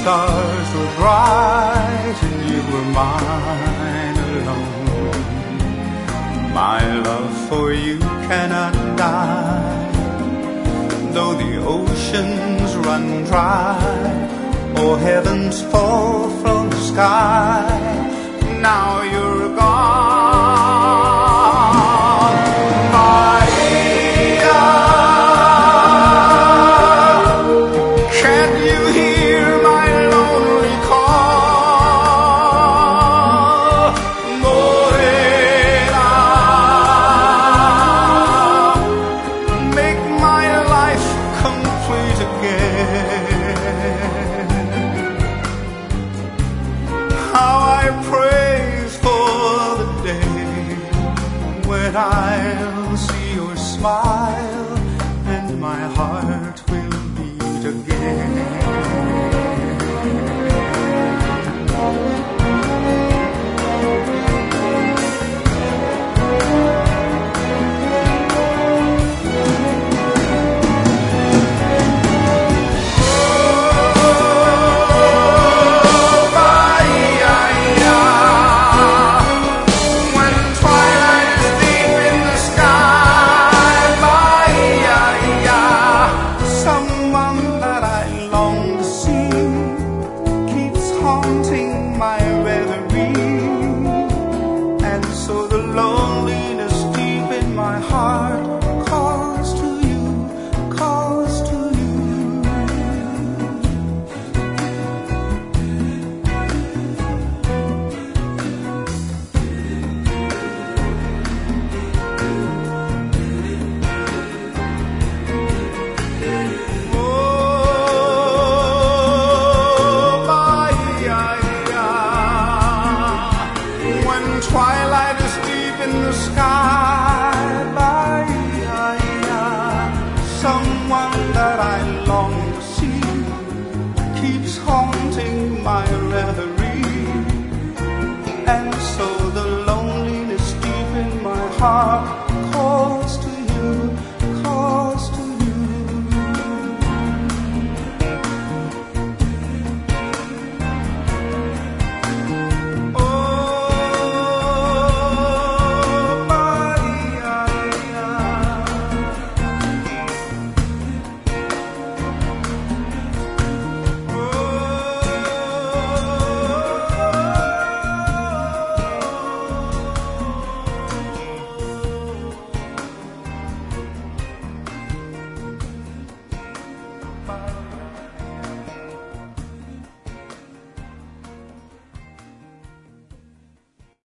stars were bright and you were mine alone. My love for you cannot die, though the oceans run dry or heavens fall from the sky. Now you're gone, Maria. Can't you hear my lonely call? Morena, make my life complete again. How I pray for the day when I'll see your smile and my heart will beat again. My reverie, and so the loneliness deep in my heart calls to you, calls to you. Twilight is deep in the sky, someone that I long to see keeps haunting my reverie, and so the loneliness deep in my heart